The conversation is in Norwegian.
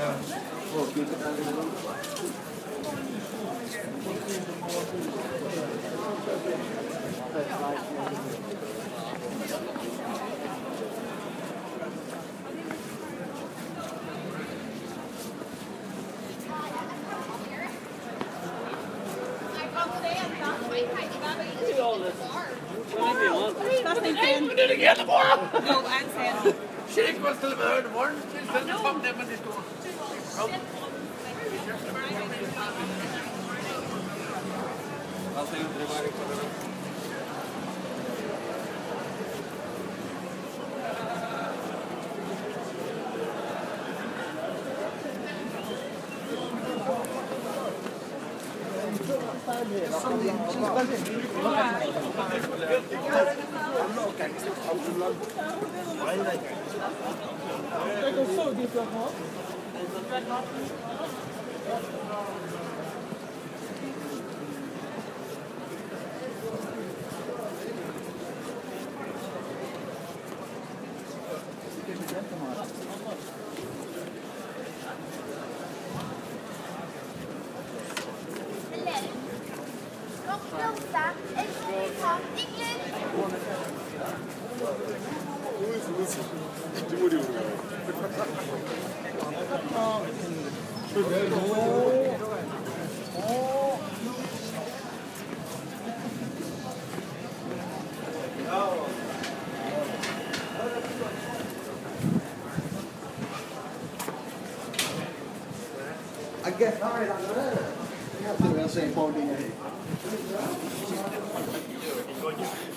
Det er ikke morgen! Jo, jeg ser det. Skjer ikke hva skal vi høre i morgen? Tilfeldig kom det med de store. I guess I have to say,